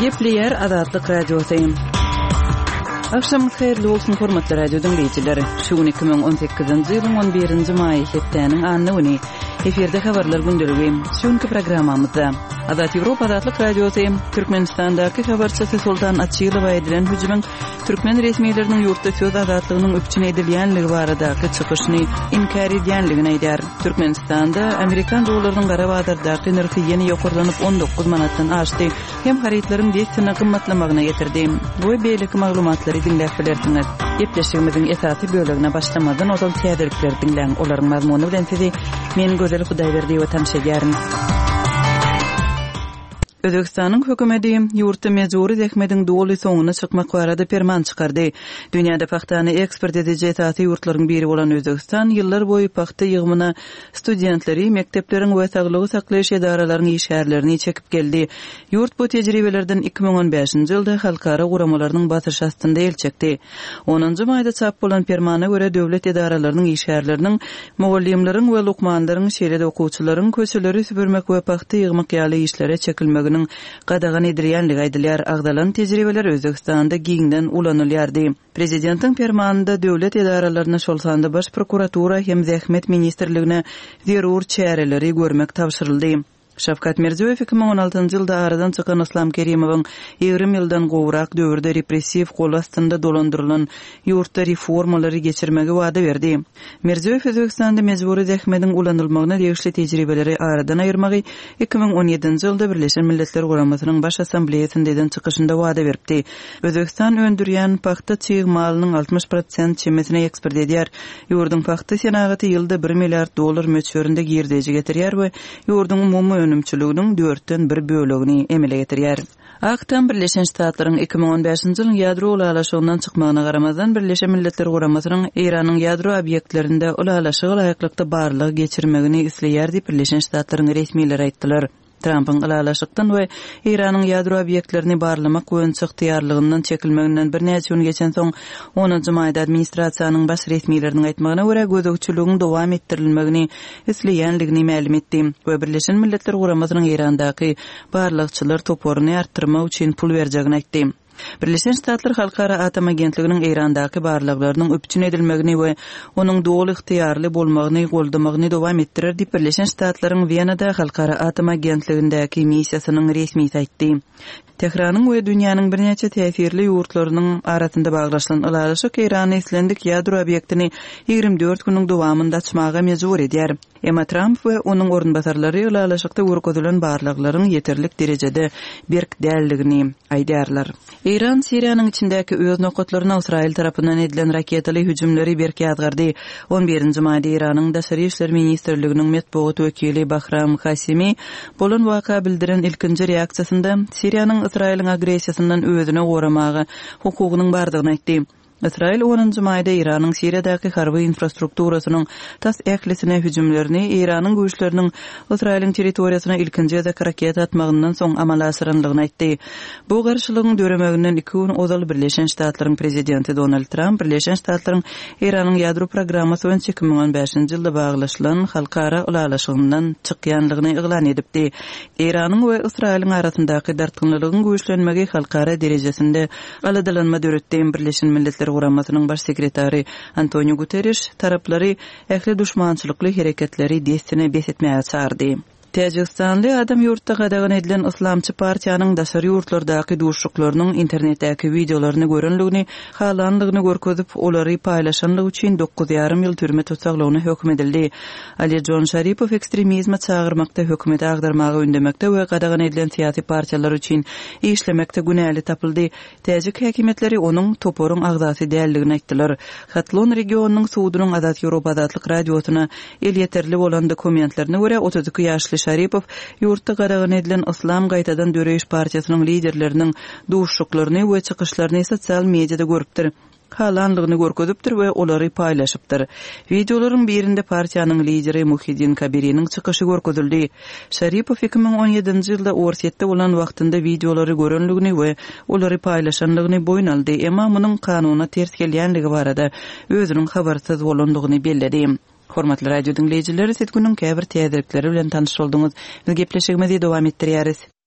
Gepleyer Azatlyk Radiosyň. Akşam xeýirli bolsun hormatly radio dinleýijileri. Şu gün 2018-nji ýylyň 11-nji maý hepdeniň anyny eferde habarlar gündeligi. Şuňky programmamyzda Azat Ýewropa Azatlyk Radiosyň Türkmenistandaky habarçysy Sultan Atçylowa edilen hüjümüň türkmen resmiýetleriniň ýurtda söz azatlygynyň öpçüne edilýänligi baradaky çykyşyny inkar edýänligini aýdar. Türkmenistanda Amerikan dollarynyň gara bazardaky narhy ýene ýokurlanyp 19 manatdan aşdy. Hem haritlaryň destini gymmatlamagyna getirdi. Bu beýleki maglumatlary dinläp bilersiňiz. Gepleşigimiziň esasy bölегine başlamadan ozal täzelikleri dinläň. Olaryň mazmuny bilen sizi men Gözel Hudaýberdi we tanışaýaryn. Özbekistanyň hökümeti ýurtda mejburi zähmetiň doly soňuna çykmak barada ferman çykardy. Dünýäde paxtany eksport edici esasy ýurtlaryň biri bolan Özbegistan ýyllar boýy paxta ýygmyna studentleri, mektepleriň we saglygy saklaýyş edaralarynyň işgärlerini çekip geldi. Ýurt bu tejribelerden 2015-nji ýylda halkara guramalarynyň batyş astynda elçekdi. 10-njy maýda çap bolan fermana görä döwlet edaralarynyň işgärleriniň mugallimleriň we lukmanlaryň şeýle okuwçylaryň köçeleri süpürmek we paxta ýygmak ýaly işlere çekilmegi qadagan edilýänligi aýdylýar. Agdalan tejribeler Özbekistanda giňden ulanylýardy. Prezidentiň fermanynda döwlet edaralaryna şol sanda baş prokuratura hem zähmet ministrligine zerur çäreleri görmek tapşyryldy. Şavkat Mirziýow 2016-njy ýylda aradan çykan Islam Kerimowyň 20 ýyldan gowrak döwürde repressiw gol astynda dolandyrylan ýurtda reformalary geçirmegi wada berdi. Mirziýow Özbekistanda mejburi zähmetiň ulanylmagyna degişli tejribeleri aradan aýyrmagy 2017-nji ýylda Birleşen Milletler Guramasynyň baş assambleýasynda eden çykyşynda wada berdi. Özbegistan öndürýän paxta çyýgmalynyň 60% çemesine eksport edýär. Ýurdun paxta senagaty ýylda 1 milliard dollar möçberinde girdeji getirýär we ýurdun umumy önümçülüğünün 4-den 1 bölegini emele getirýär. Aktan Birleşen Ştatlaryň 2015-nji ýylyň ýadro ulalaşygynyň çykmagyna garamazdan Birleşen Milletler Guramasynyň Iranyň ýadro obýektlerinde ulalaşygy laýyklykda barlygy geçirmegini isleýär diýip Birleşen Ştatlaryň resmiýetleri aýtdylar. Trump'ın ulalaşykdan we Iranyň ýadro obýektlerini barlamak goýunçy ýarlygyndan çekilmeginden bir näçe gün geçen soň 10-njy maýda administrasiýanyň baş resmiýetleriniň aýtmagyna görä gözegçiligiň dowam etdirilmegini isleýänligini ma'lum etdi we Birleşen Milletler Guramasynyň Irandaky barlykçylar toporuny artdyrmak üçin pul berjegini aýtdy. Birleşen Ştatlar Halkara Atom Agentliginiň Irandaky barlyklarynyň öpçün edilmegini we onuň doly ixtiýarly bolmagyny goldamagyny dowam etdirer diýip Birleşen Ştatlaryň Wienada Halkara Atom Agentligindäki missiýasynyň resmi aýtdy. Tehranyň we dünýäniň birnäçe täsirli ýurtlarynyň arasynda baglaşylan ulalaşyk Irany islendik ýadro obýektini 24 güniň dowamynda açmaga mejbur edýär. Emma Trump we onuň orunbasarlary ulalaşykda görkezlen barlyklaryň ýeterlik derejede berk däldigini aýdýarlar. İran Siriýanyň içindäki öz nokatlaryna Israil tarapyndan edilen raketaly hüjümleri berke ýazgardy. 11-nji maýda Iranyň Daşary işler ministrliginiň medeniýet wekili Bahram Hasimi bolan waka bildiren ilkinji reaksiýasynda Siriýanyň Israiliň agresiýasyndan özüne goramagy hukugynyň bardygyny aýtdy. İsrail 10-njy maýda Iranyň Siriýadaky harby infrastrukturasynyň tas ählisine hüjümlerini Iranyň güýçleriniň Israiliň territoriýasyna ilkinji raket atmagyndan soň amala asyranlygyny aýtdy. Bu garşylygyň döremeginden 2 gün ozal Birleşen Ştatlaryň prezidenti Donald Trump Birleşen Ştatlaryň Iranyň ýadro programmasy boýunça 2015-nji ýylda baglaşylan halkara ulalaşygyndan çykýanlygyny eglan edipdi. Iranyň we Israiliň arasyndaky dartgynlygyň güýçlenmegi halkara derejesinde aladylanma döretden Birleşen Milletler Guramasynyň baş sekretary Antonio Guterres taraplary ähli düşmançylykly hereketleri destine besetmäge çağırdy. Täjikistanly adam ýurtda gadagan edilen Islamçy partiýanyň daşary ýurtlardaky duşuklarynyň internetdäki videolaryny görenligini, halanlygyny görkezip olary paýlaşanlygy üçin 9,5 ýyl türme tutsaklagyna hökm edildi. Ali John Şaripow ekstremizme çağırmakda hökümeti agdarmagy ündemekde we gadagan edilen siýasy partiýalar üçin işlemekde günäli tapyldy. Täjik häkimetleri onuň toporun agdasy däldigini aýtdylar. Hatlon regionunyň suwdunyň Azat Ýewropa Azatlyk radiosyna el ýeterli bolan dokumentlerini görä 32 ýaşly Şaripow ýurtda gadagan edilen Islam gaýtadan döreýiş partiýasynyň liderleriniň duşuklaryny we çykyşlaryny sosial mediada görüpdir. Halanlygyny görkezipdir we olary paýlaşypdyr. Videolaryň birinde partiýanyň lideri Muhiddin Kabiriniň çykyşy görkezildi. Şaripow 2017-nji ýylda Orsetde bolan wagtynda videolary görenligini we olary paýlaşanlygyny boýun aldy. Emma munyň kanuna ters gelýänligi barada özüniň habarsyz bolandygyny belledi. Hormatly radio dinleyijileri, set günüň käbir täzelikleri bilen tanyş bolduňuz. Biz gepleşigimizi dowam etdirýäris.